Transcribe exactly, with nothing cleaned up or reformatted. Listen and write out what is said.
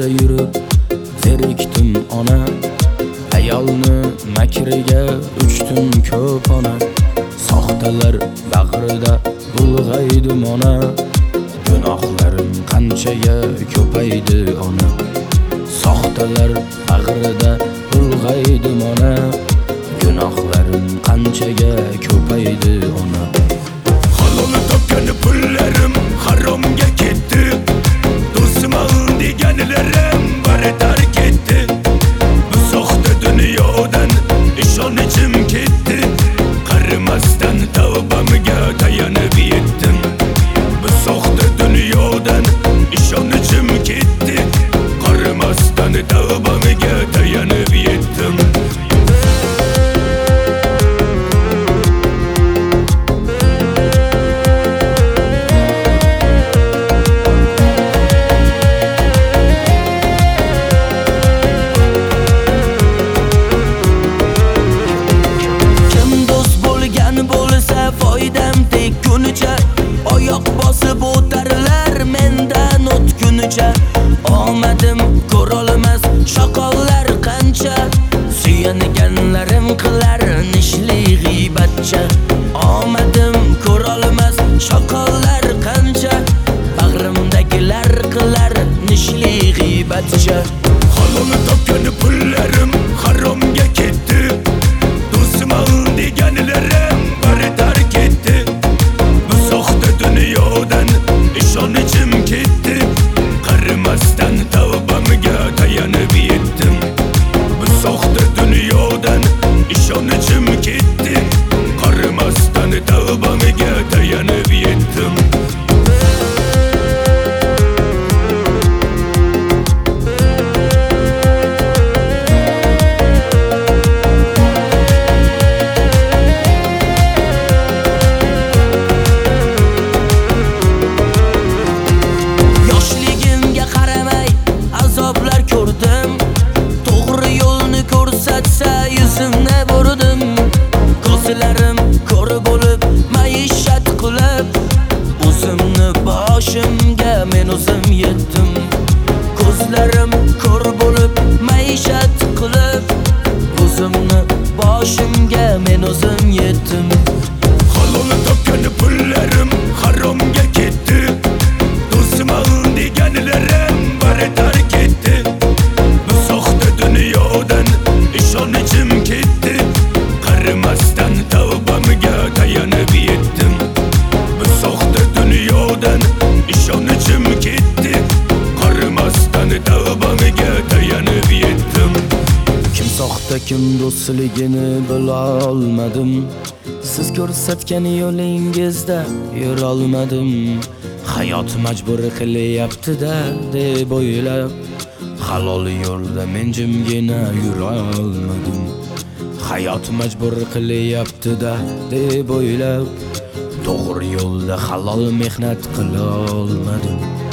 yo'lda yurib zerikdim ona, ayolni makriga uchdim ko'p ona. Soxtalar bag'rida bulg'aydim ona, gunohlarim qanchaga ko'paydi ona. Soxtalar bag'rida bulg'aydim ona, gunohlarim qanchaga ko'paydi ona. Halolni topgan pullarim haromga ketdi, do'stim al deganlarim bari tark etdi. Bu soxta dunyodan ishonchim ketdi, qarimasdan tavbamga tayanib yetdim. Bu soxta dunyodan ishonchim ketdi, qarimasdan tavbamga tayanib yetdim. Foydam tekunicha, oyoq bosib o'tarlar mendan o'tgunicha. Omadim ko'rolmas shoqollar qancha, suyanganlarim qilar nishli g'iybatcha. Omadim ko'rolmas shoqollar qancha, bag'rimdagilar qilar nishli g'iybatcha. Halolni topgan pullarim haromga ketdi, do'stim al deganlarim bari tark etdi. Bu soxta dunyodan ishonchim ketdi, qarimasdan tavbamga tayanib yetdim. Bu soxta dunyodan ishonchim ketdi, qarimasdan tavbamga tayanib yetdim. To'g'ri yo'lni ko'rsatsa yuzimni burdim, ko'zlarim ko'r bo'lib maishat qilib, o'zimni boshimga men o'zim yetdim. Ko'zlarim ko'r bo'lib maishat qilib, o'zimni boshimga men o'zim yetdim. Halolni topgan pullarim haromga ketdi, do'stim al deganlarim bari tark etdi. Bu soxta dunyodan ishonchim ketdi, qarimasdan tavbamga tayanib yetdim. Bu soxta dunyodan ishonchim ketdi, qarimasdan tavbamga tayanib yetdim. Kim soxta kim do'stligini bila olmadim, siz ko'rsatgan yo'lingizda yura olmadim. Hayot majbur qilyapti-da deb o'ylab, halol yo'lda men jimgina yura olmadim. Hayot majbur qilyapti-da deb o'ylab, to'g'ri yo'lda halol mehnat qila olmadim.